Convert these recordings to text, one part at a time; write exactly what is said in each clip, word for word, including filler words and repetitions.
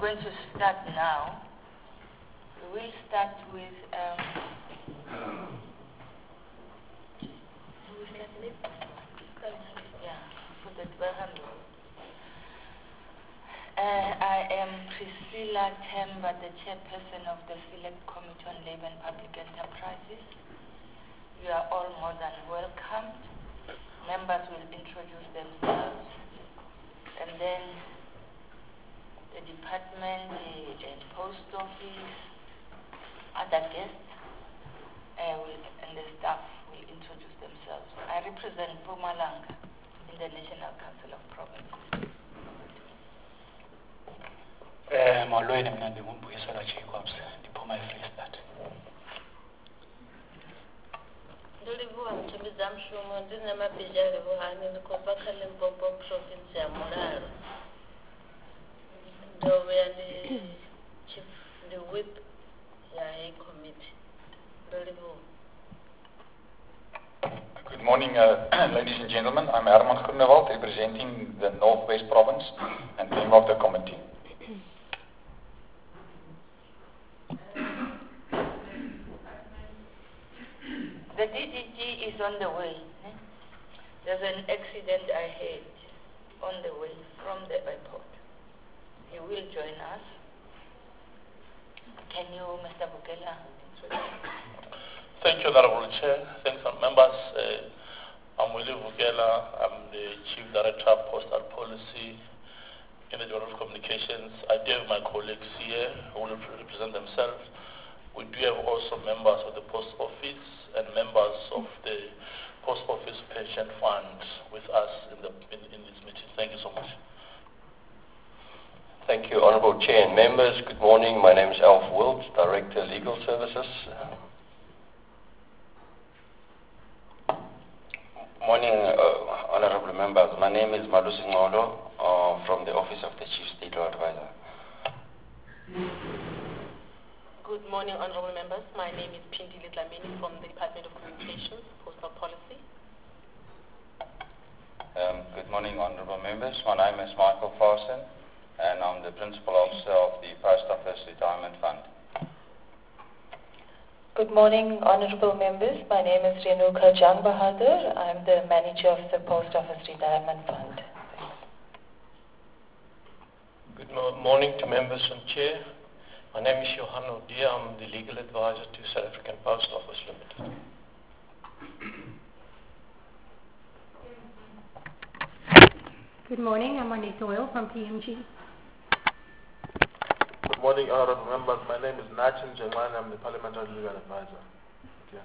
going to start now. We will start with um, yeah, for the twelve. Uh, I am Priscilla Themba, the chairperson of the Select Committee on Labour and Public Enterprises. You are all more than welcomed. Members will introduce themselves, and then the department, the, the post office, other guests, uh, will, and the staff will introduce themselves. I represent Mpumalanga in the National Council of Provinces. Molweni mina ndingumbuyisela Jacobs ndiphuma eFree State. Ndolivuka ngithembisa mshumo ndinamabhijali buhani ndikhomba Limpopo province ya Mulalo. Ndobe yani chief the whip ya high committee. Ndolivuka. Good morning, uh, ladies and gentlemen. I'm Herman Groenewald, representing the Northwest Province and member of the committee. The D D G is on the way. Eh? There's an accident I heard on the way from the airport. He will join us. Can you, Mister Vukela, introduce? Thank you, Honorable Chair. Thanks, members. Uh, I'm Willie Vukela. I'm the Chief Director of Postal Policy in the Bureau of Communications. I do have my colleagues here who will represent themselves. We do have also members of the Post Office and members of the Post Office Pension Fund with us in, the, in, in this meeting. Thank you so much. Thank you, Honourable Chair and members. Good morning. My name is Alf Wilts, Director, Legal Services. Morning, uh, honorable members. My name is Malusi Ngolo uh, from the Office of the Chief State Law Advisor. Good morning, honorable members. My name is Pindile Dlamini from the Department of Communications, Postal Policy. Um, good morning, honorable members. My name is Michael Farson, and I'm the Principal Officer of the Post Office Retirement Fund. Good morning, honorable members. My name is Renuka Jang Bahadur. I'm the manager of the Post Office Retirement Fund. Good mo morning to members and chair. My name is Johan Odia. I'm the legal advisor to South African Post Office Limited. Good morning. I'm Anita Oil from P M G. Good morning, honorable members. My name is Nachin Jengman. I'm the Parliamentary Legal Advisor. Thank you.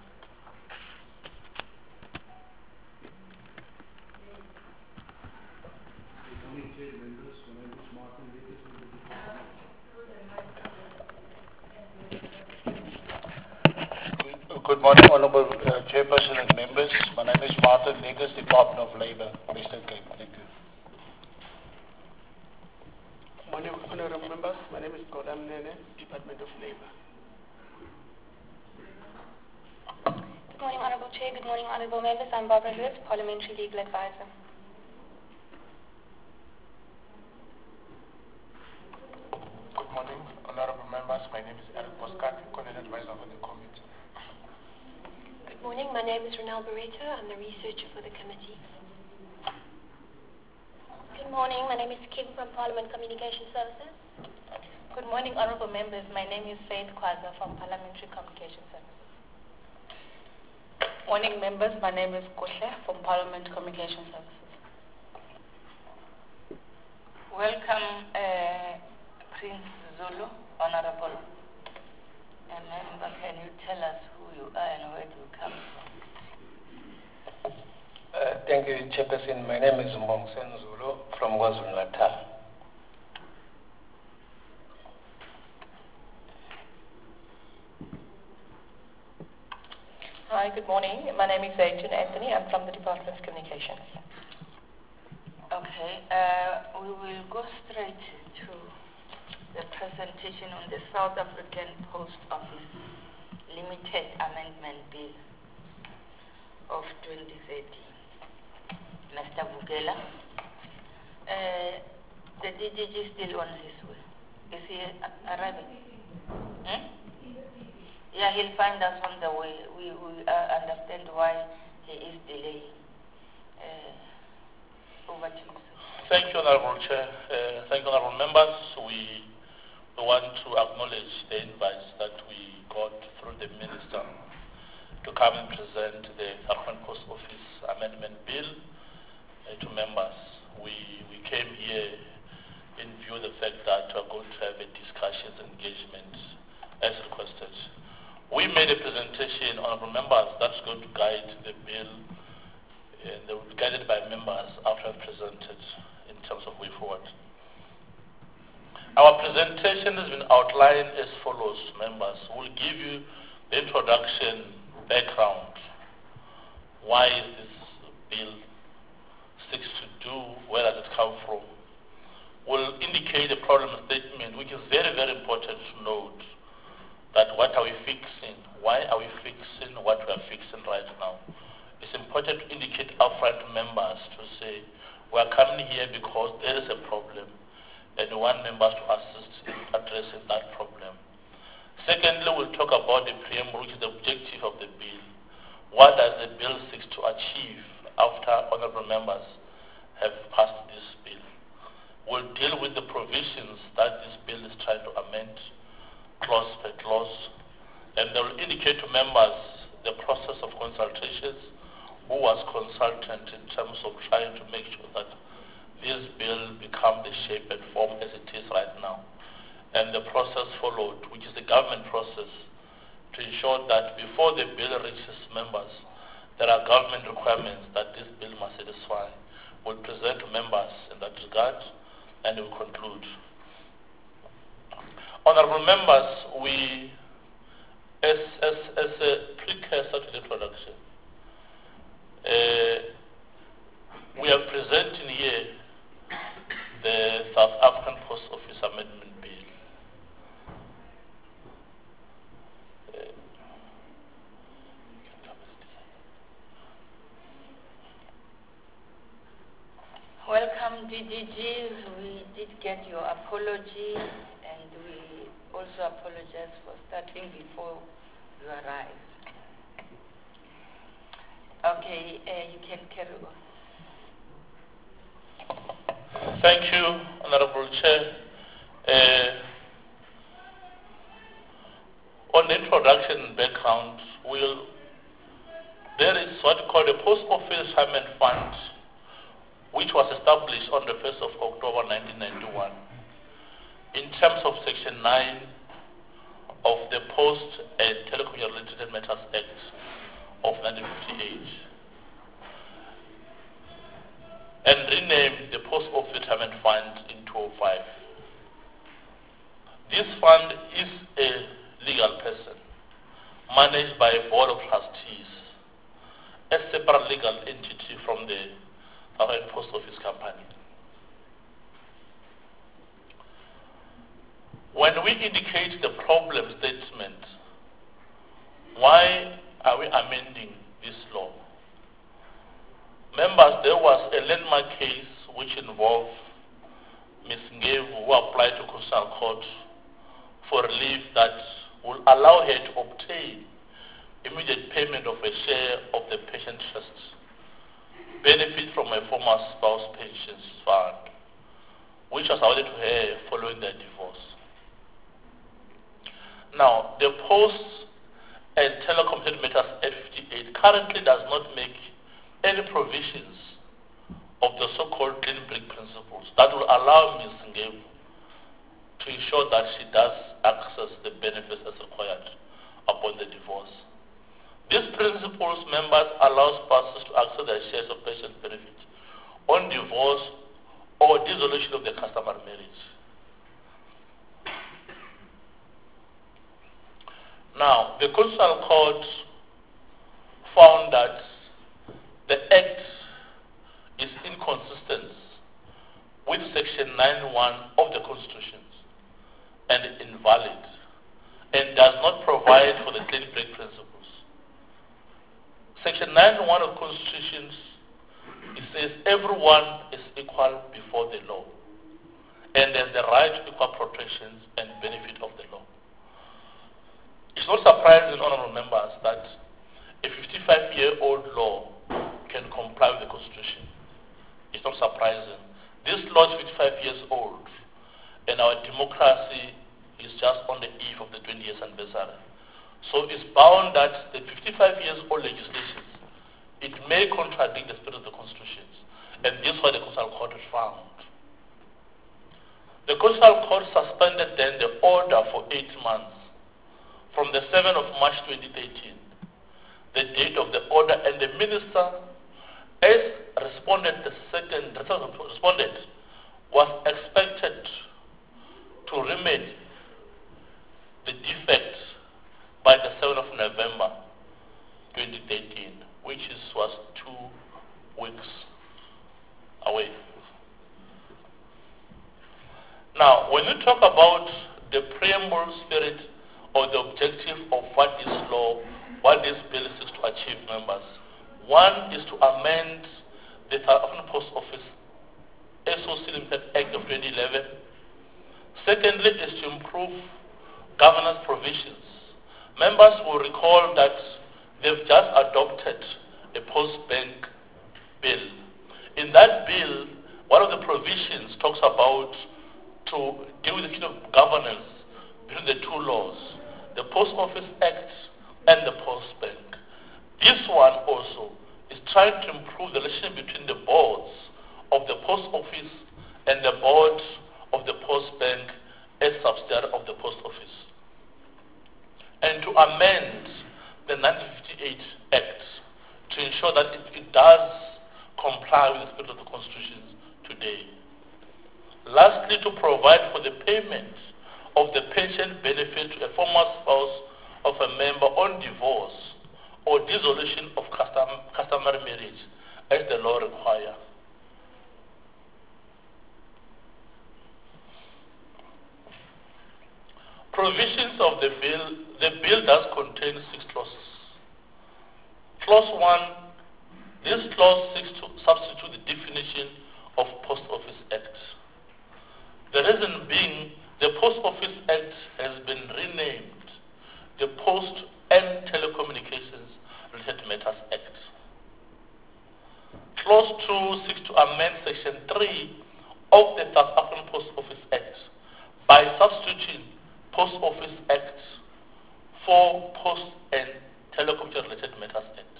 Good morning, honorable uh, chairperson and members. My name is Martin Negus, Department of Labour, Western Cape. Thank you. Morning, honorable members. My name is Kodam Nene, Department of Labour. Good morning, honorable chair. Good morning, honorable members. I'm Barbara Lewis, Parliamentary Legal Advisor. Good morning, honorable members. My name is Eric Boscat, Content Advisor for the committee. Good morning. My name is Ronelle Barreto. I'm the researcher for the committee. Good morning. My name is Kim from Parliament Communication Services. Good morning, honorable members. My name is Faith Kwaza from Parliamentary Communication Services. Morning, members. My name is Kohle from Parliament Communication Services. Welcome, uh, Prince Zulu, honorable. A member, can you tell us who you are and where you come from? Uh, thank you, Chairperson. My name is Mbongsen Zulu from KwaZulu-Natal. Hi, good morning. My name is Zaitun Anthony. I'm from the Department of Communications. Okay, uh, we will go straight to the presentation on the South African Post Office Limited Amendment Bill of twenty thirteen. Mister Vukela, uh, the D D G is still on his way. Is he arriving? Hmm? Yeah, he'll find us on the way. We, we uh, understand why he is delaying. Uh, over to you, sir. Thank you, Honorable Chair. Uh, thank you, Honorable Members. We, we want to acknowledge the invites that we got through the Minister to come and present the Southern Post Office Amendment Bill uh, to members. We, we came here in view of the fact that we are going to have a discussion and engagement as requested. We made a presentation, honorable members, that's going to guide the bill, and they will be guided by members after I've presented in terms of way forward. Our presentation has been outlined as follows, members. We'll give you the introduction, background, why is this bill seeks to do, where does it come from. We'll indicate a problem statement, which is very, very important to note that what are we fixing, why are we fixing what we are fixing right now. It's important to indicate upfront to members to say, we are coming here because there is a problem and we want members to assist in addressing that problem. Secondly, we'll talk about the preamble, which is the objective of the bill. What does the bill seek to achieve after honorable members have passed this bill? We'll deal with the provisions that this bill is trying to amend, clause per clause, and they will indicate to members the process of consultations, who was consultant in terms of trying to make sure that this bill become the shape and form as it is right now. And the process followed, which is the government process, to ensure that before the bill reaches members, there are government requirements that this bill must satisfy. We'll present to members in that regard, and we'll conclude. Honorable members, we, as, as, as a precursor to the introduction, uh, we are presenting here the South African Post Office Amendment Bill. Uh, Welcome, D D G. We did get your apology, and we also apologize for starting before you arrived. Okay, uh, you can carry on. Thank you, Honorable Chair. Uh, on the introduction background, we'll, there is what we call the Post Office Retirement Fund, which was established on the first of October nineteen ninety-one in terms of Section nine of the Post and Telecommunications Matters Act of nineteen fifty-eight, and renamed the Post Office Retirement Fund in two thousand five. This fund is a legal person managed by a board of trustees, a separate legal entity from the Southern Post Office Company. When we indicate the problem statement, why are we amending this law? Members, there was a landmark case which involved Miz Ngevu, who applied to Constitutional Court for relief that will allow her to obtain immediate payment of a share of the pension trust, benefit from a former spouse pensions fund, which was awarded to her following their divorce. Now, the Post and Telecommunications Matters Act fifty-eight currently does not make any provisions of the so-called clean break principles that will allow Miz Ngevu to ensure that she does access the benefits as required upon the divorce. These principles, members, allow spouses to access their shares of pension benefits on divorce or dissolution of the customary marriage. Now, the Constitutional Court found that the Act is inconsistent with Section nine point one of the Constitution and invalid, and does not provide for the clean break principles. Section nine point one of the Constitution, it says everyone is equal before the law, and has the right to equal protections and benefit of the law. It's not surprising, honorable members, that a fifty-five-year-old law can comply with the Constitution. It's not surprising. This law is fifty-five years old, and our democracy is just on the eve of the twenty years anniversary. So it's bound that the fifty-five years old legislation, it may contradict the spirit of the Constitution, and this is what the Constitutional Court has found. The Constitutional Court suspended then the order for eight months from the seventh of March twenty thirteen, the date of the order, and the minister, as respondent, the second respondent, was expected to remedy the defect by the seventh of November twenty thirteen, which is, was two weeks away. Now, when we talk about the preamble spirit or the objective of what this law, what this bill seeks to achieve, members, one is to amend the South African Post Office S O C Limited Act of twenty eleven. Secondly is to improve governance provisions. Members will recall that they've just adopted a post bank bill. In that bill, one of the provisions talks about to deal with the issue of governance between the two laws, the Post Office Act and the Post Bank. This one also is trying to improve the relationship between the boards of the Post Office and the board of the Post Bank as subsidiary of the Post Office, and to amend the nineteen fifty-eight Act to ensure that it, it does comply with the spirit of the Constitution today. Lastly, to provide for the payment of the pension benefit to a former spouse of a member on divorce or dissolution of custom, customary marriage as the law requires. Provisions of the bill, the bill does contain six clauses. Clause one, this clause seeks to substitute the definition of Post Office Act. The reason being, the Post Office Act has been renamed the Post and Telecommunications Related Matters Act. Clause two seeks to amend Section three of the South African Post Office Act by substituting Post Office Act for Post and Telecommunications Related Matters Act.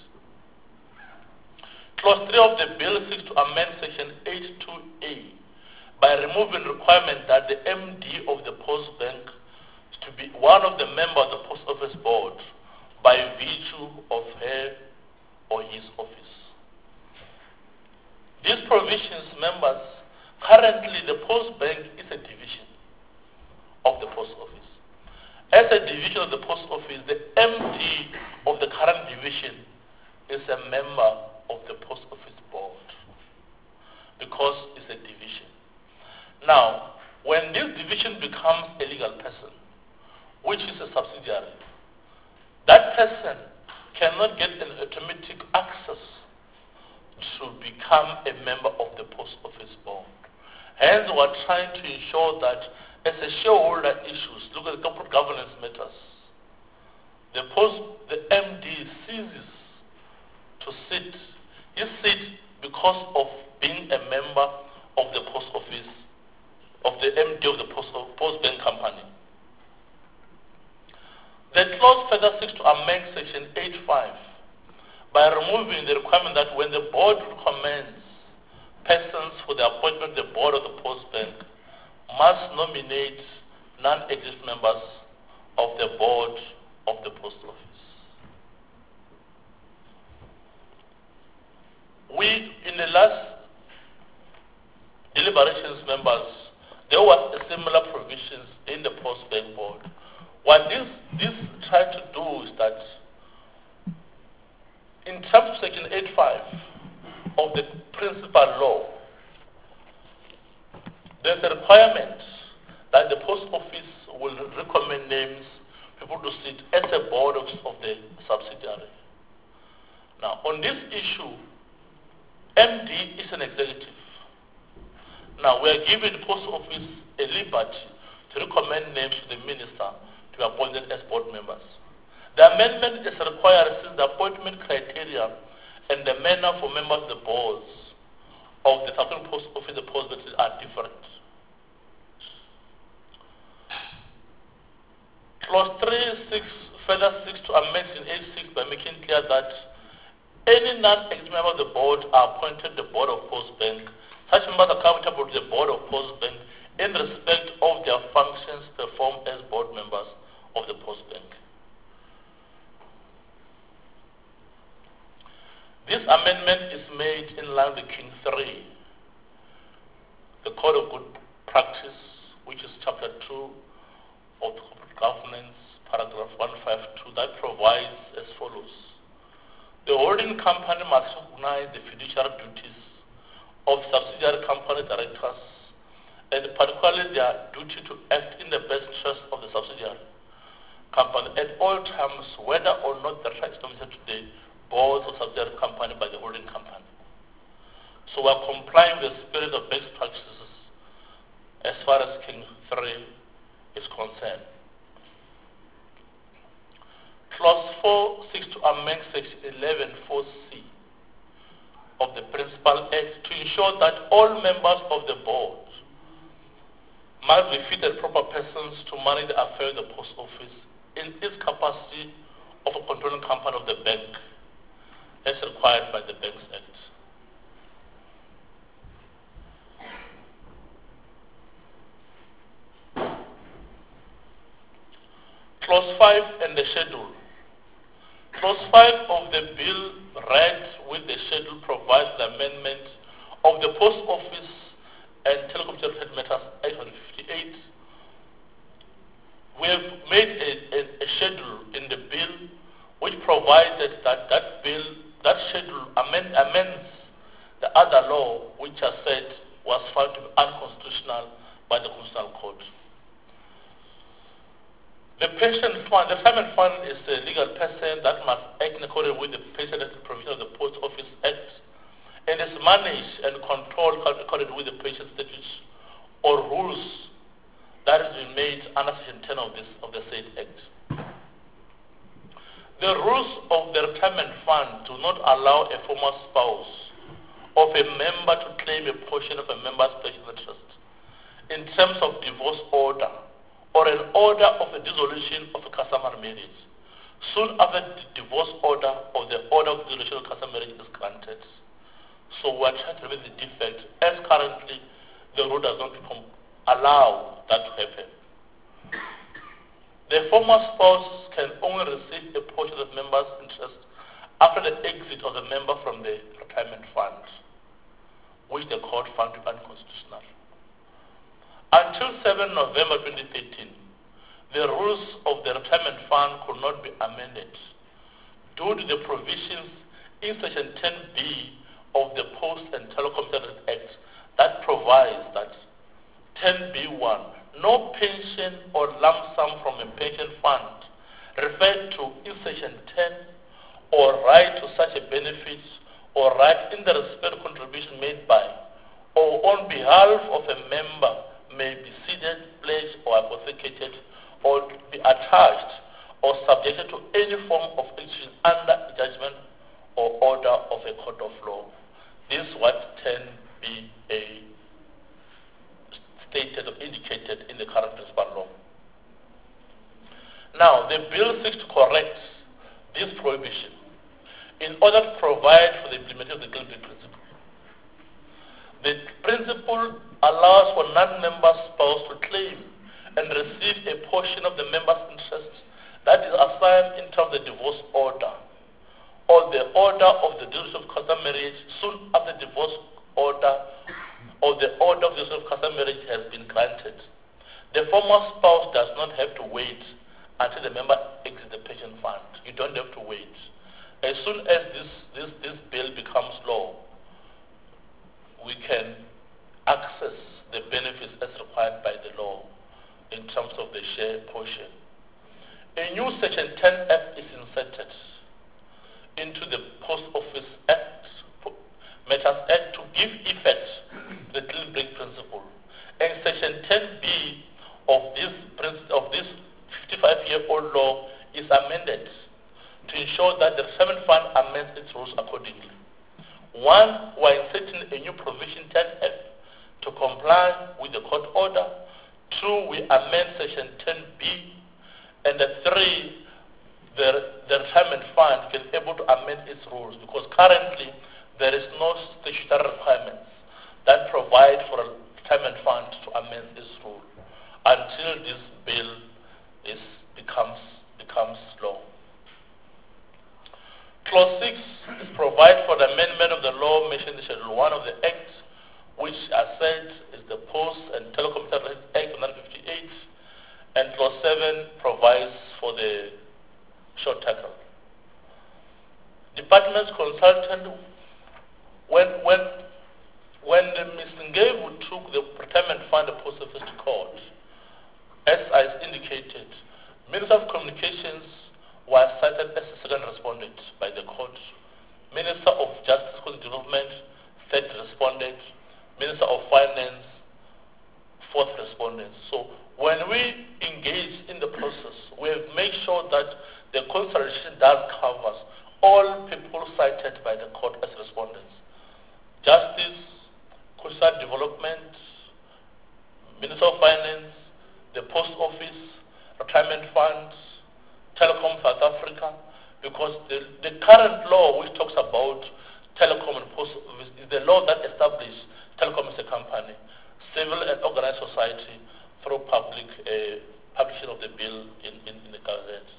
Clause three of the bill seeks to amend Section eight two A by removing requirement that the M D of the Post Bank is to be one of the members of the Post Office Board by virtue of her or his office. These provisions, members, currently the Post Bank is a division of the Post Office. As a division of the Post Office, the M D of the current division is a member of the Post Office Board because it's a division. Now, when this division becomes a legal person, which is a subsidiary, that person cannot get an automatic access to become a member of the Post Office Board. Hence, we're trying to ensure that as a shareholder issues, look at the corporate governance matters, the post, the M D ceases to sit. He sits because of being a member of the Post Office, of the M D of the Post, Post Bank Company. The clause further seeks to amend Section eight five by removing the requirement that when the board recommends persons for the appointment of the board of the Post Bank must nominate non-existent members of the board of the Post Office. We, in the last deliberations, members, there was a similar provisions in the Post Bank Board. What this, this tried to do is that in terms of Section eight five of the principal law, there's a requirement that the Post Office will recommend names, people to sit as a board of, of the subsidiary. Now, on this issue, M D is an executive. Now, we are giving the post office a liberty to recommend names to the minister to be appointed as board members. The amendment is required since the appointment criteria and the manner for members of the boards of the South African Post Office the post offices are different. Clause three six further seeks to amend in eighty-six by making clear that any non-executive member of the board are appointed to the board of Post Bank. Such members are accountable to the board of Post Bank in respect of their functions performed as board members of the Post Bank. This amendment is made in line with King three, the Code of Good Practice, which is chapter two of the Corporate Governance, paragraph one fifty-two, that provides as follows. The holding company must recognize the fiduciary duties of subsidiary company directors, and particularly their duty to act in the best interest of the subsidiary company at all times, whether or not the rights nominated to the boards of subsidiary company by the holding company. So we are complying with the spirit of best practices as far as King three is concerned. Clause four seeks to amend section eleven four C of the Principal Act to ensure that all members of the board must be fit and proper persons to manage the affairs of the post office in its capacity of a controlling company of the bank, as required by the Banks Act. Clause five and the schedule. Clause five of the bill read with the schedule provides the amendment of the Post Office and Telecommunication Matters Act of fifty-eight. We have made a, a, a schedule in the bill which provided that that bill, that schedule amend, amends the other law which I said was found to be unconstitutional by the Constitutional Court. The pension fund, the retirement fund is a legal person that must act in accordance with the pension provision of the Post Office Act and is managed and controlled according with the pension statutes or rules that has been made under section ten of this of the said Act. The rules of the retirement fund do not allow a former spouse of a member to claim a portion of a member's pension interest in terms of divorce order or an order of a dissolution of a customary marriage soon after the divorce order or the order of dissolution of customary marriage is granted. So we are trying to remedy the defect as currently the rule does not allow that to happen. The former spouse can only receive a portion of the member's interest after the exit of the member from the retirement fund, which the court found to be unconstitutional. Until seventh November twenty thirteen, the rules of the retirement fund could not be amended due to the provisions in section ten B of the Post and Telecommunications Act that provides that ten B one, no pension or lump sum from a pension fund referred to in section ten or right to such a benefit or right in the respect of contribution made by or on behalf of a member may be ceded, pledged or hypothecated or be attached or subjected to any form of execution under judgment or order of a court of law. This is what ten B A stated or indicated in the current principal law. Now, the bill seeks to correct this prohibition in order to provide for the implementation of the Gilbey principle. The principle allows for non-member spouse to claim and receive a portion of the member's interest that is assigned in terms of the divorce order or the order of the dissolution of customary marriage soon after the divorce order or the order of the dissolution of customary marriage has been granted. The former spouse does not have to wait until the member exits the pension fund. You don't have to wait. As soon as this, this, this bill becomes law, we can access the benefits as required by the law in terms of the share portion. A new section ten F is inserted into the Post Office Act, Matters Act, to give effect to the Gilbey principle One, we're inserting a new provision ten F to comply with the court order. Two, we amend section ten B. And the three, the, the retirement fund can able to amend its rules, because currently there is no statutory requirements that provide for a retirement fund to amend this rule until this bill is becomes becomes law. Clause six is provide for the amendment of the law mentioned in Schedule one of the Act, which as said is the Post and Telecommunications Act of nineteen fifty-eight, and Clause seven provides for the short tackle. Department's consultant, when when when the Mister Ngevu took the retirement fund the post office to court, as I indicated, Minister of Communications was cited as the second respondent by the court. Minister of Justice and Development, third respondent. Minister of Finance, fourth respondent. So when we engage in the process, we have made sure that the consultation does cover all people cited by the court as respondents. Justice, Social Development, Minister of Finance, the Post Office, Retirement Funds, Telecom South Africa, because the, the current law which talks about telecom and post office is the law that establishes telecom as a company, civil and organized society through public uh, publishing of the bill in, in, in the Gazette.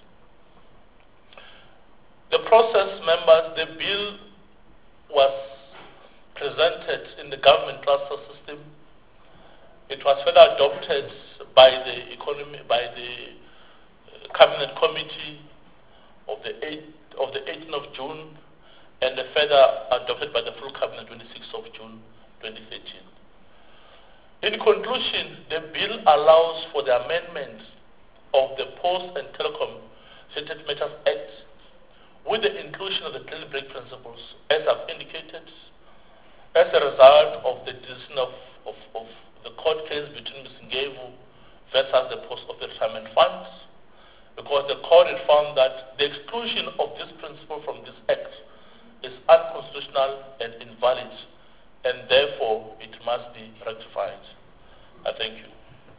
The process, members, the bill was presented in the government transfer system. It was further adopted by the economy, by the uh, cabinet committee of the eighth of the eighteenth of June, and further adopted by the full cabinet twenty-sixth of June twenty thirteen. In conclusion, the bill allows for the amendment of the Post and Telecom Related Matters Act with the inclusion of the clean break principles, as I've indicated, as a result of the decision of, of, of the court case between Mister Ngevu versus the Post of the Retirement Funds, because the court had found that the exclusion of this principle from this act is unconstitutional and invalid, and therefore it must be rectified. I thank you.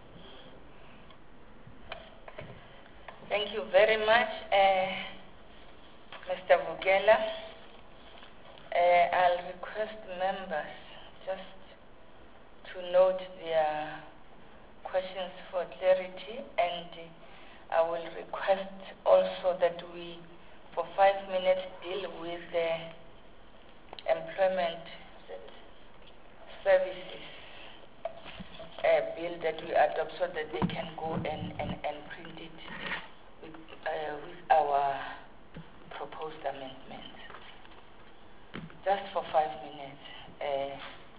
Thank you very much, uh, Mister Vukela. Uh, I'll request members just to note their questions for clarity, and uh, I will request also that we, for five minutes, deal with the employment services uh, bill that we adopt, so that they can go and, and, and print it with, uh, with our proposed amendments. Just for five minutes, uh,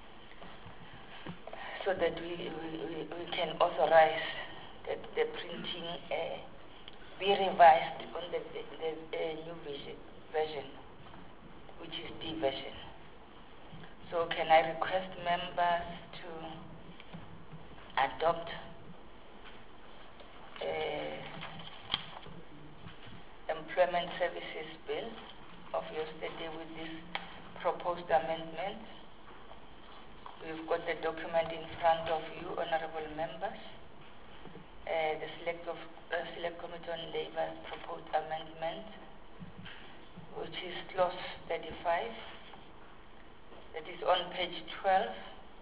so that we, we, we can authorize that the printing uh, be revised on the, the, the uh, new vision, version, which is D version. So can I request members to adopt uh, employment services bill of yesterday with this proposed amendment? We've got the document in front of you, honorable members. Uh, the select, of, uh, select Committee on Labor's proposed amendment, which is clause thirty-five. That is on page twelve,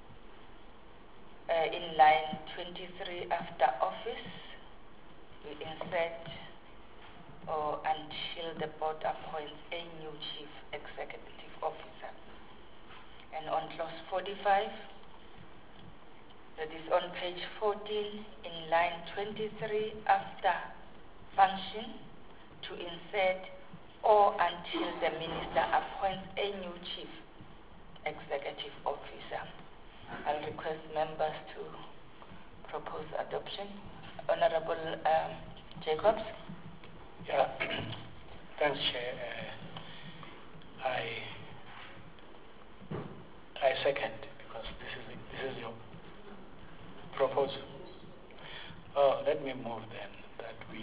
uh, in line twenty-three after office. We insert or until the board appoints a new chief executive officer. And on clause forty-five, that is on page fourteen, in line twenty-three after function, to insert or until the minister appoints a new chief executive officer. I'll request members to propose adoption. Honorable um, Jacobs. Yeah, thanks, Chair. Uh, I I second, because this is this is your proposal. Uh, let me move then that we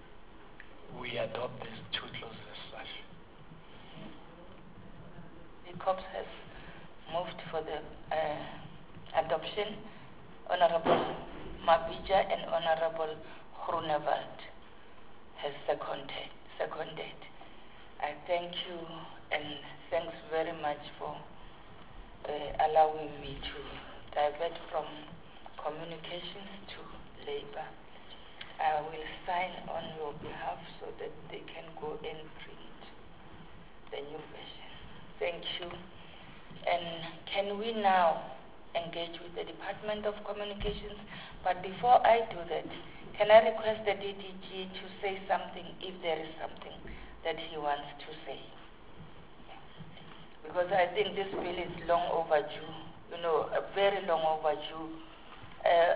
we adopt these two clauses as such. C Corps has moved for the uh, adoption. Honorable Mabija and Honorable Groenewald has seconded. seconded. I thank you and thanks very much for uh, allowing me to divert from communications to labor. I will sign on your behalf so that they can go and print the new version. Thank you. And can we now engage with the Department of Communications? But before I do that, can I request the D D G to say something if there is something that he wants to say? Because I think this bill is long overdue, you know, a very long overdue. Uh,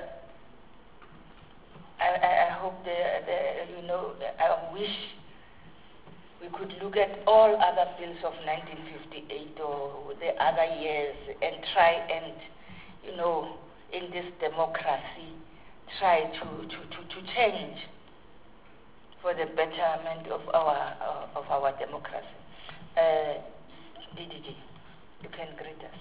I, I, I hope the, the, you know, I wish we could look at all other bills of nineteen fifty-eight or the other years and try and, you know, in this democracy, try to, to, to, to change for the betterment of our uh, of our democracy. Uh, D D G, you can greet us.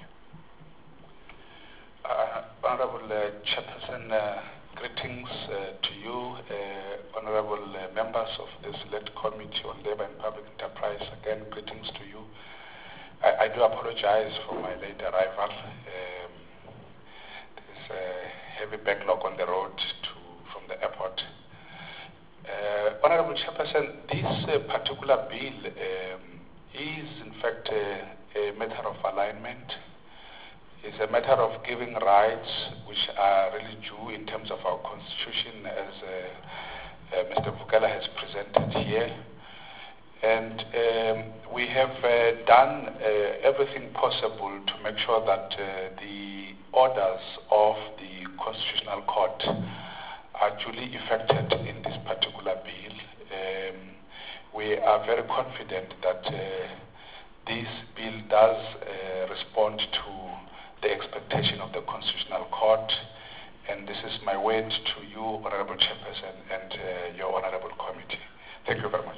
Uh, Honorable uh, Chairperson, uh, greetings uh, to you, uh, honorable uh, members of the Select Committee on Labour and Public Enterprise. Again, greetings to you. I, I do apologize for my late arrival. Um, there's a heavy backlog on the road to from the airport. Uh, Honorable Chairperson, this uh, particular bill um, is in fact uh, a matter of alignment. It's a matter of giving rights which are really due in terms of our constitution, as uh, uh, Mister Vukela has presented here. And um, we have uh, done uh, everything possible to make sure that uh, the orders of the Constitutional Court are duly effected in this particular bill. Um, we are very confident that uh, this bill does uh, respond to the expectation of the Constitutional Court, and this is my word to you, Honorable Chairperson, and uh, your Honorable Committee. Thank you very much.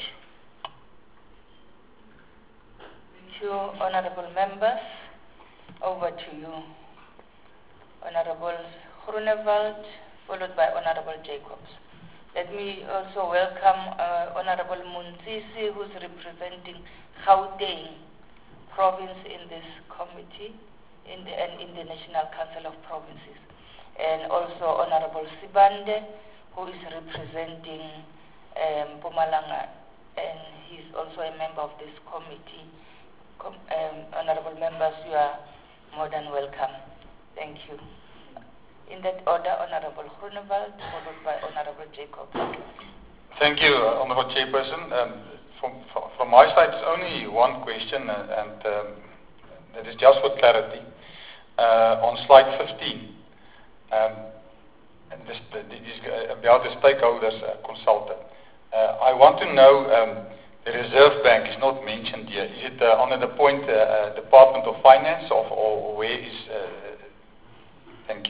Thank you, Honorable Members. Over to you, Honorable Groenewald, followed by Honorable Jacobs. Let me also welcome uh, Honorable Munzisi, who's representing Gauteng province in this committee, in the, and in the National Council of Provinces. And also Honorable Sibande, who is representing um, Mpumalanga, and he's also a member of this committee. Com um, honorable members, you are more than welcome. Thank you. In that order, Honorable Groenewald, followed by Honorable Jacob. Thank you, uh, Honorable Chairperson. Um, from, from my side, it's only one question, uh, and um, that is just for clarity. Uh, on slide fifteen, um, and this, this is about the stakeholders uh, consultant. Uh, I want to know, um, the Reserve Bank is not mentioned here. Is it uh, under the point uh, uh, Department of Finance, or, or where is? Uh, thank you.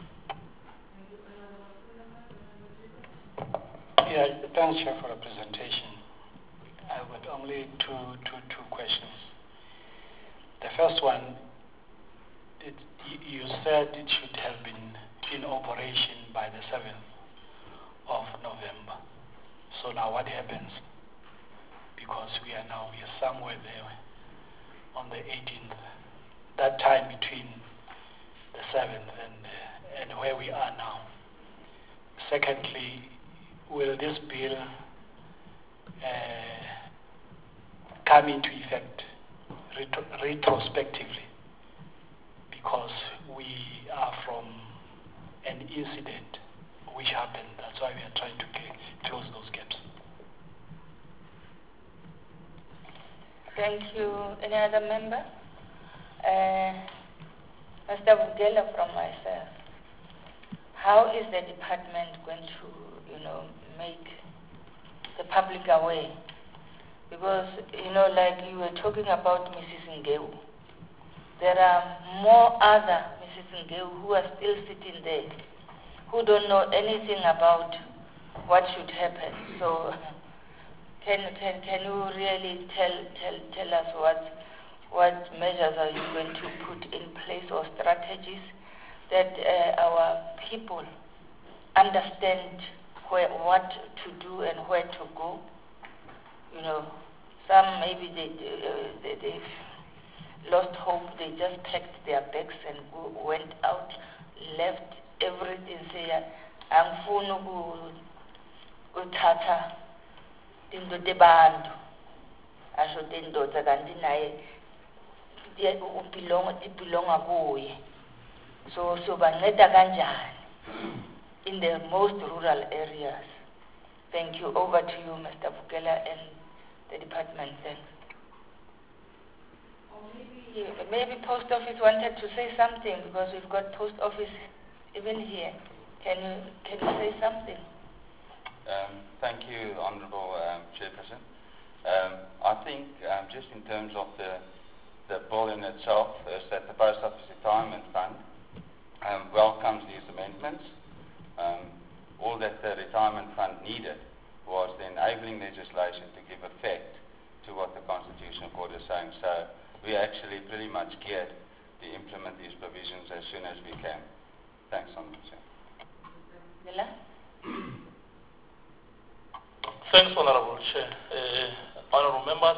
Yeah, thanks, Chair, for the presentation. I've got only two, two, two questions. The first one, it, you said it should have been in operation by the seventh of November. So now what happens? Because we are now we are somewhere there on the eighteenth. That time between the seventh and, uh, and where we are now. Secondly, will this bill uh, come into effect retro retrospectively? Because we are from an incident which happened. That's why we are trying to close those gaps. Thank you. Any other member? Uh, Mister Vukela, from myself. How is the department going to, you know, make the public aware? Because, you know, like you were talking about Missus Ngeu, there are more other Missus Ngeu who are still sitting there, who don't know anything about what should happen. So, can can can you really tell tell tell us what what measures are you going to put in place or strategies that uh, our people understand where, what to do and where to go? You know, some maybe they, uh, they, they've lost hope, they just packed their bags and go, went out, left everything, say, angifuni ukuthatha into tebantu, asho tindoda kanti naye ubelonga ibelonga kuye. So so banceda kanjani in the most rural areas. Thank you. Over to you, Mister Vukela and the department. Thanks. Maybe, maybe post office wanted to say something because we've got post office even here. Can you can you say something? Um, thank you, Honourable um, Chairperson. Um, I think um, just in terms of the the bill in itself, is that the Post Office Retirement Fund um, welcomes these amendments. Um, all that the Retirement Fund needed was the enabling legislation to give effect to what the Constitutional Court is saying. So we actually pretty much geared to implement these provisions as soon as we can. Thanks, Honourable Chair. Miller? Thanks, Honourable Chair. Uh, Honourable members,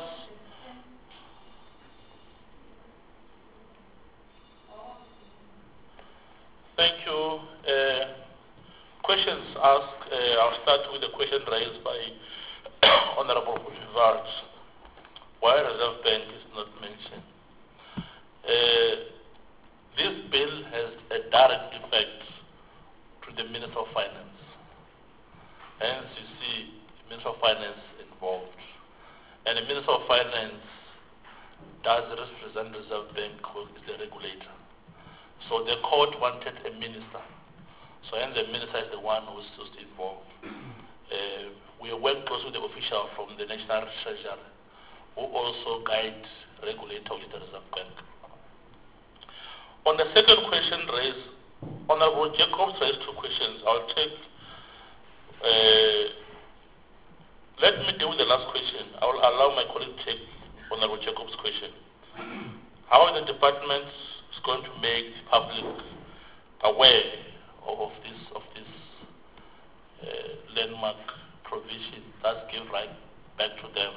thank you. Uh, questions asked, uh, I'll start with the question raised by Honourable Vivard. Why Reserve Bank is not mentioned? Uh, this bill has a direct effect to the Minister of Finance. Hence, you see the Minister of Finance involved. And the Minister of Finance does represent Reserve Bank, who is the regulator. So the court wanted a minister. So hence the minister is the one who's just involved. Uh, we work closely with the official from the National Treasury, who also guides regulator of the Reserve Bank. On the second question raised, Honourable Jacobs raised two questions. I'll take, uh, let me deal with the last question. I will allow my colleague to take Honourable Jacobs' question. How the department is going to make the public aware of this of this uh, landmark provision that give right back to them.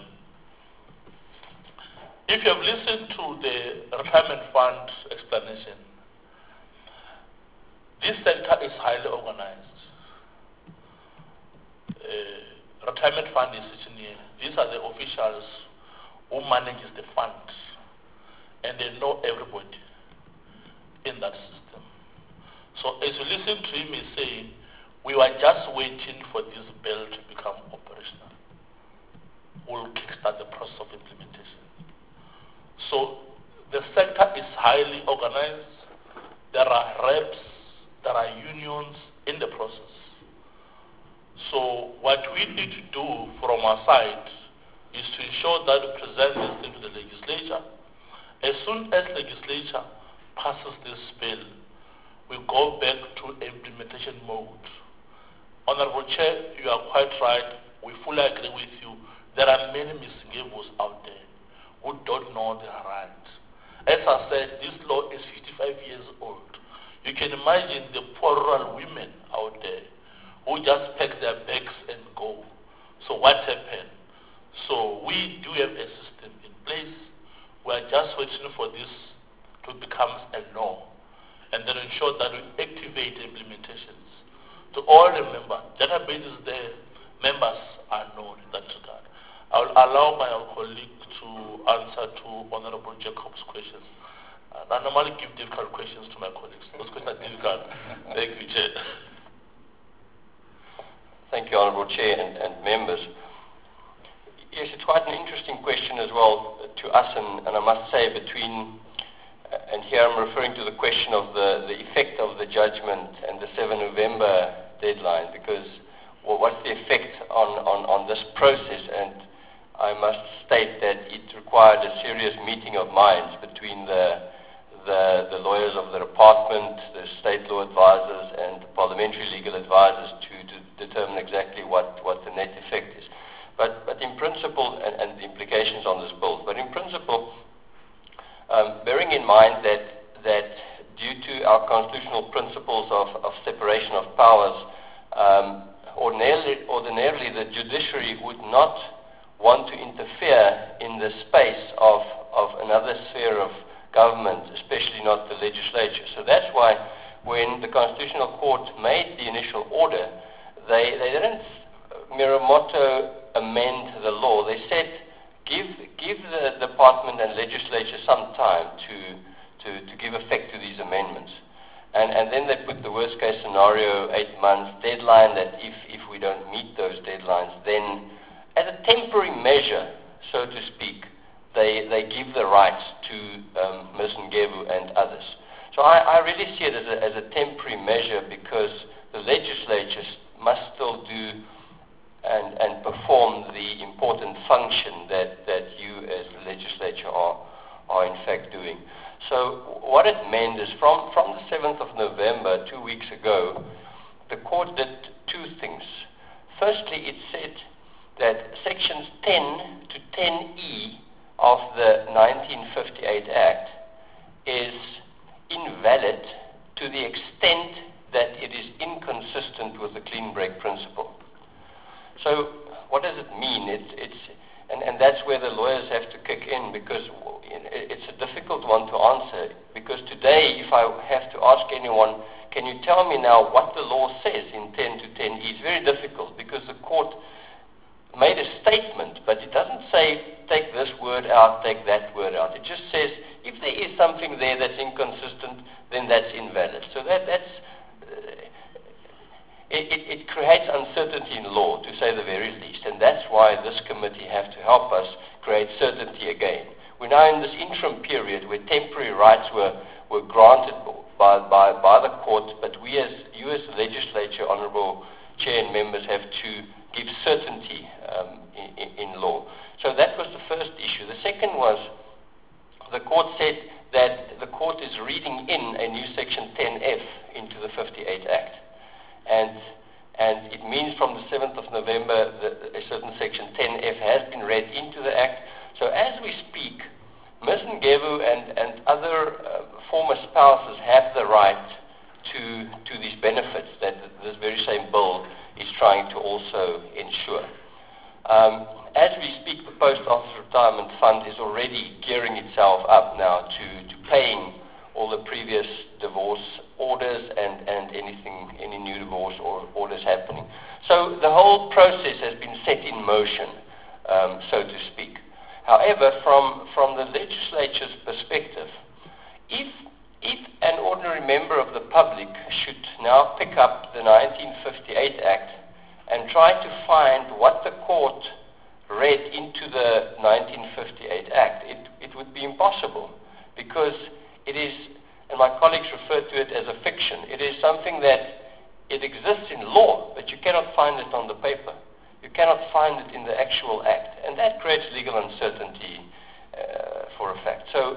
If you have listened to the retirement fund explanation, this sector is highly organized. Uh, retirement fund decision here. These are the officials who manages the fund, and they know everybody in that system. So as you listen to him, he's saying, we were just waiting for this bill to become operational. We'll kickstart the process of implementation. So the sector is highly organized. There are reps, there are unions in the process. So what we need to do from our side is to ensure that we present this thing to the legislature. As soon as legislature passes this bill, we go back to implementation mode. Honourable Chair, you are quite right. We fully agree with you. There are many misgivers out there who don't know their rights. As I said, this law is fifty-five years old. You can imagine the poor rural women out there who just pack their bags and go. So what happened? So we do have a system in place. We are just waiting for this to become a law, and then ensure that we activate implementations. To all remember, database is there, members are known in that regard. I will allow my colleague to answer to Honourable Jacob's questions. And I normally give difficult questions to my colleagues. Those questions are difficult. Thank you, Chair. Thank you, Honourable Chair and, and members. Yes, it's quite an interesting question as well to us, and, and I must say between and here I'm referring to the question of the, the effect of the judgment and the seventh of November deadline, because well, what's the effect on, on, on this process? And I must state that it required a serious meeting of minds between the, the, the lawyers of the department, the state law advisors, and the parliamentary legal advisors to, to determine exactly what, what the net effect is. But, but in principle, and, and the implications on this bill, but in principle, Um, bearing in mind that, that due to our constitutional principles of, of separation of powers, um, ordinarily, ordinarily the judiciary would not want to interfere in the space of, of another sphere of government, especially not the legislature. So that's why when the Constitutional Court made the initial order, they, they didn't miramoto amend the law. They said, give, give the department and legislature some time to, to, to give effect to these amendments. And, and then they put the worst case scenario, eight months deadline, that if, if we don't meet those deadlines, then as a temporary measure, so to speak, they, they give the rights to um, Miz Ngevu and others. So I, I really see it as a, as a temporary measure because the legislature must still do and, and perform the important function that, that you as the legislature are, are in fact doing. So what it meant is from, from the seventh of November, two weeks ago, the court did two things. Firstly, it said that sections ten to ten E of the nineteen fifty-eight Act is invalid to the extent that it is inconsistent with the clean break principle. So what does it mean? It's, it's, and, and that's where the lawyers have to kick in because it's a difficult one to answer. Because today, if I have to ask anyone, can you tell me now what the law says in ten to ten E? It's very difficult because the court made a statement, but it doesn't say take this word out, take that word out. It just says if there is something there that's inconsistent, then that's invalid. So that, that's uh, it, it, it creates uncertainty in law, to say the very least, and that's why this committee have to help us create certainty again. We're now in this interim period where temporary rights were, were granted by, by, by the court, but we as you as the legislature, Honourable Chair and members, have to give certainty um, in, in law. So that was the first issue. The second was the court said that the court is reading in a new section ten F into the fifty-eight Act. And, and it means from the seventh of November that a certain section ten F has been read into the Act. So as we speak, Miz Ngevu and, and other uh, former spouses have the right to, to these benefits that this very same bill is trying to also ensure. Um, as we speak, the Post Office Retirement Fund is already gearing itself up now to, to paying all the previous divorce orders and, and anything, any new divorce or orders happening. So the whole process has been set in motion, um, so to speak. However, from, from the legislature's perspective, if, if an ordinary member of the public should now pick up the nineteen fifty-eight Act and try to find what the court read into the nineteen fifty-eight Act, it, it would be impossible because it is, and my colleagues refer to it as a fiction, it is something that it exists in law, but you cannot find it on the paper. You cannot find it in the actual act, and that creates legal uncertainty uh, for a fact. So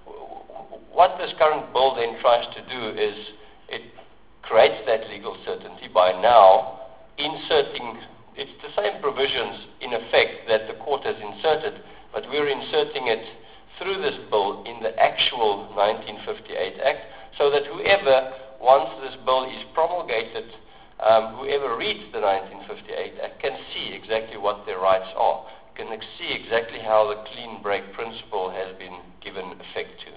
what this current bill then tries to do is it creates that legal certainty by now inserting, it's the same provisions in effect that the court has inserted, but we're inserting it through this bill in the actual nineteen fifty-eight Act, so that whoever, once this bill is promulgated, um, whoever reads the nineteen fifty-eight Act can see exactly what their rights are, can see exactly how the clean break principle has been given effect to.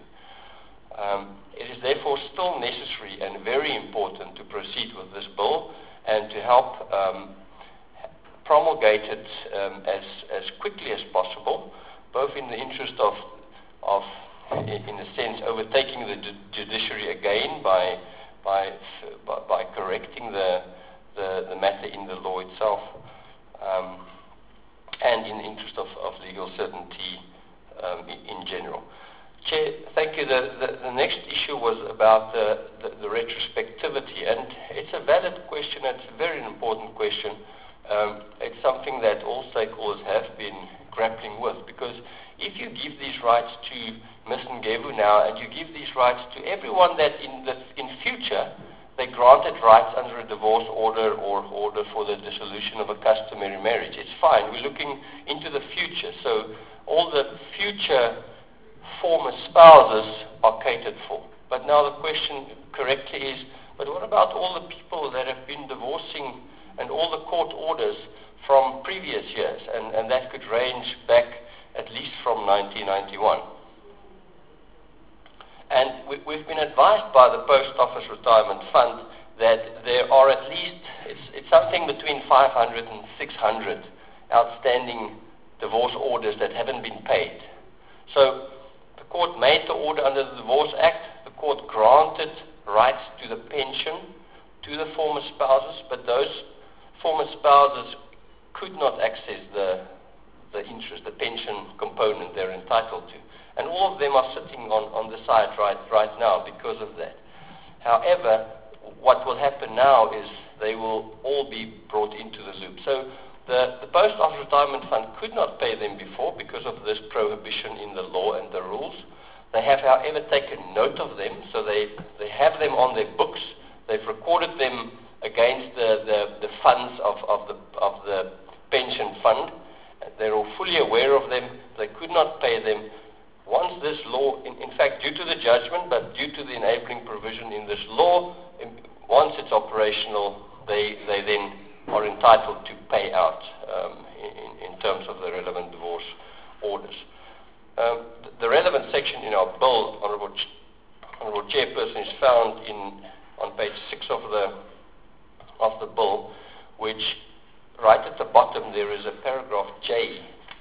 Um, it is therefore still necessary and very important to proceed with this bill and to help um, promulgate it um, as, as quickly as possible, both in the interest of, of in a sense, overtaking the judiciary again by, by, by, by correcting the, the, the matter in the law itself, um, and in the interest of, of legal certainty um, in, in general. Chair, thank you. The, the, the next issue was about the, the, the retrospectivity, and it's a valid question. It's a very important question. Um, it's something that all stakeholders have been grappling with, because if you give these rights to Miz Ngevu now, and you give these rights to everyone that in the in future they granted rights under a divorce order or order for the dissolution of a customary marriage, it's fine. We're looking into the future, so all the future former spouses are catered for. But now the question correctly is, but what about all the people that have been divorcing and all the court orders from previous years? And, and that could range back at least from nineteen ninety-one. And we, we've been advised by the Post Office Retirement Fund that there are at least, it's, it's something between five hundred and six hundred outstanding divorce orders that haven't been paid. So the court made the order under the Divorce Act. The court granted rights to the pension to the former spouses, but those former spouses could not access the, the interest, the pension component they're entitled to. And all of them are sitting on, on the side right, right now because of that. However, what will happen now is they will all be brought into the loop. So the, the Post Office Retirement Fund could not pay them before because of this prohibition in the law and the rules. They have, however, taken note of them, so they, they have them on their books. They've recorded them against the, the, the funds of, of, the, of the pension fund. They're all fully aware of them. They could not pay them. Once this law, in, in fact, due to the judgment, but due to the enabling provision in this law, in, once it's operational, they, they then are entitled to pay out um, in, in terms of the relevant divorce orders. Um, the, the relevant section in our bill, Honourable, Ch Honourable Chairperson, is found in on page six of the of the bill, which right at the bottom there is a paragraph J,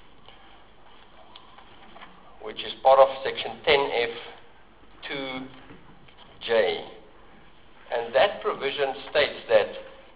which is part of section ten F two J. And that provision states that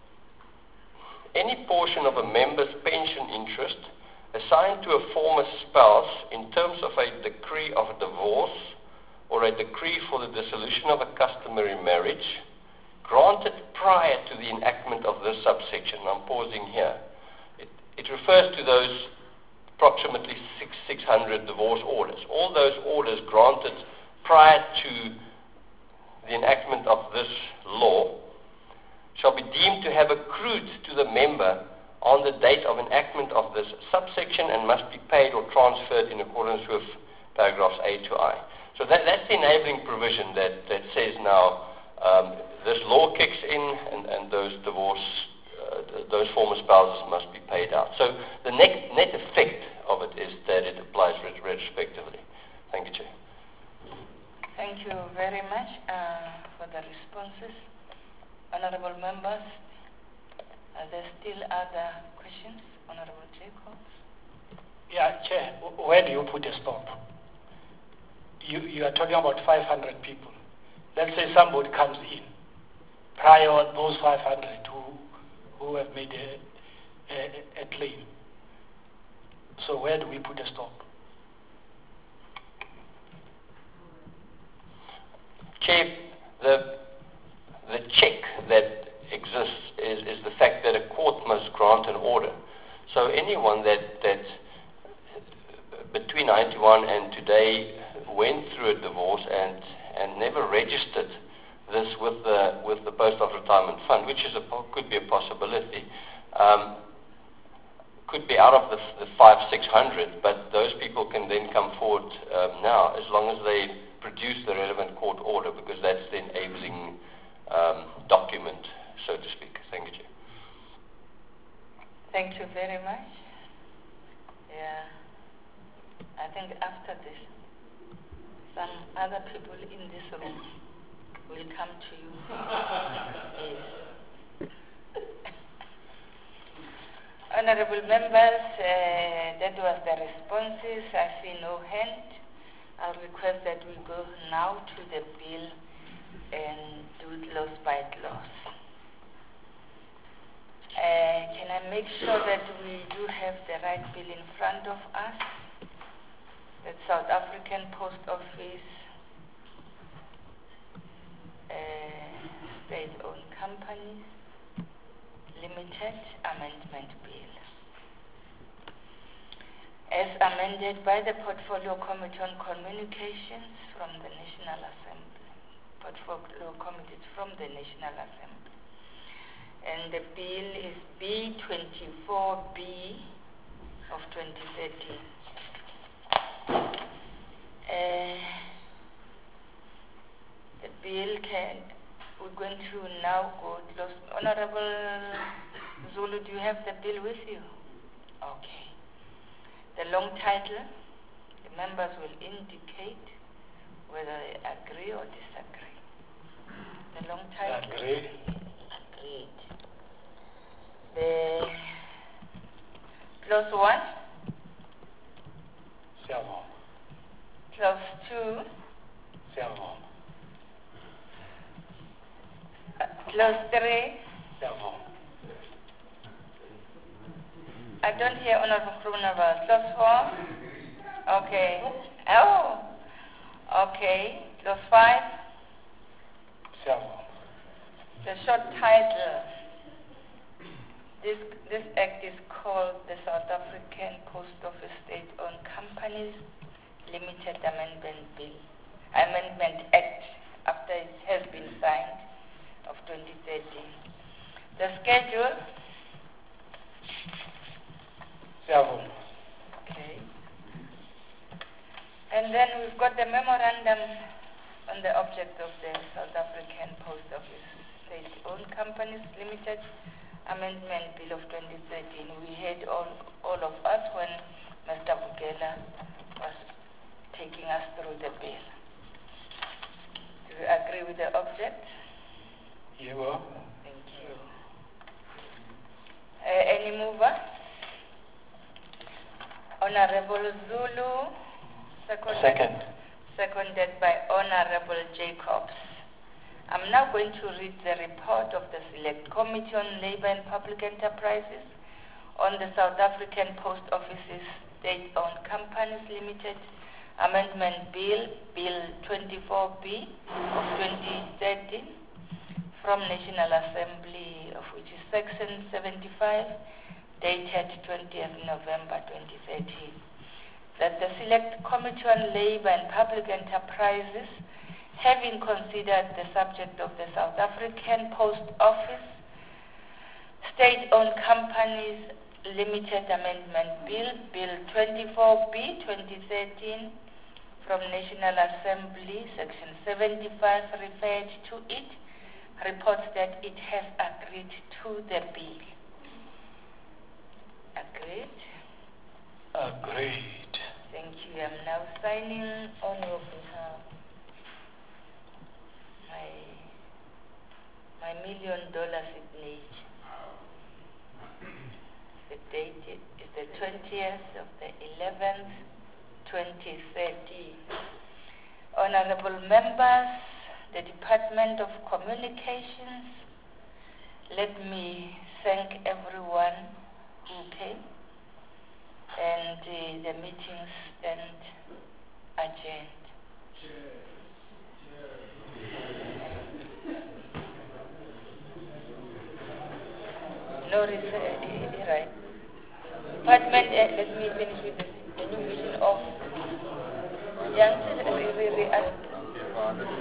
any portion of a member's pension interest assigned to a former spouse in terms of a decree of divorce or a decree for the dissolution of a customary marriage granted prior to the enactment of this subsection. I'm pausing here. It, it refers to those approximately six, 600 divorce orders. All those orders granted prior to the enactment of this law shall be deemed to have accrued to the member on the date of enactment of this subsection and must be paid or transferred in accordance with paragraphs A to I. So that, that's the enabling provision that, that says now um, this law kicks in and, and those divorce, uh, those former spouses must be paid out. So the net, net effect of it is that it applies ret retrospectively. Thank you, Chair. Thank you very much uh, for the responses. Honourable members, are there still other questions? Honourable Jacob? Yeah, Chair, where do you put a stop? You, you are talking about five hundred people. Let's say somebody comes in prior those five hundred who, who have made a, a, a claim. So where do we put a stop? Chair, the, the check that exists is, is the fact that a court must grant an order. So anyone that, that between ninety-one and today went through a divorce and, and never registered this with the, with the Post Office Retirement Fund, which is a, could be a possibility, um, could be out of the, the five, six hundred, but those people can then come forward um, now as long as they produce the relevant court order, because that's the enabling um, document, so to speak. Thank you, Chair. Thank you very much. Yeah, I think after this, some other people in this room will come to you. Yes. Honourable members, uh, that was the responses. I see no hand. I'll request that we go now to the bill and do it loss by loss. Uh, can I make sure that we do have the right bill in front of us? The South African Post Office uh, State-Owned Companies Limited Amendment Bill. As amended by the Portfolio Committee on Communications from the National Assembly. Portfolio Committees from the National Assembly. And the bill is B twenty-four B of twenty thirteen. Uh, Uh, the bill can, we're going to now go close. Honorable Zulu, do you have the bill with you? Okay. The long title, the members will indicate whether they agree or disagree. The long title. Agree. Agreed. The clause one. Seven. Clause two. Seven. Uh, clause three. Seven. I don't hear Honorable Krumnaval. Clause four. Okay. Oh. Okay. Clause five. Seven. The short title. This this act is called the South African Post Office State-Owned Companies Limited Amendment Bill, Amendment Act, after it has been signed, of twenty thirteen. The schedule. Seven. Okay. And then we've got the memorandum on the object of the South African Post Office State-Owned Companies Limited Amendment Bill of twenty thirteen. We heard all, all of us when Mister Vukela was taking us through the bill. Do you agree with the object? You are. Thank you. Uh, any mover? Honorable Zulu. Seconded, Second. Seconded by Honorable Jacobs. I'm now going to read the report of the Select Committee on Labour and Public Enterprises on the South African Post Offices State-Owned Companies Limited Amendment Bill, Bill twenty-four B of twenty thirteen, from National Assembly, of which is Section seventy-five, dated twentieth November twenty thirteen. That the Select Committee on Labour and Public Enterprises, having considered the subject of the South African Post Office State-Owned Companies Limited Amendment Bill, Bill twenty-four B twenty thirteen, from National Assembly, Section seventy-five, referred to it, reports that it has agreed to the bill. Agreed? Agreed. Thank you. I'm now signing on your behalf. My, my million dollar signature. The date is the twentieth of the eleventh, twenty thirteen. Honorable members, the Department of Communications, let me thank everyone who came, and uh, the meetings stand adjourned. No research, right. Department, uh, let me finish with this. The new mission of young, re, re, re,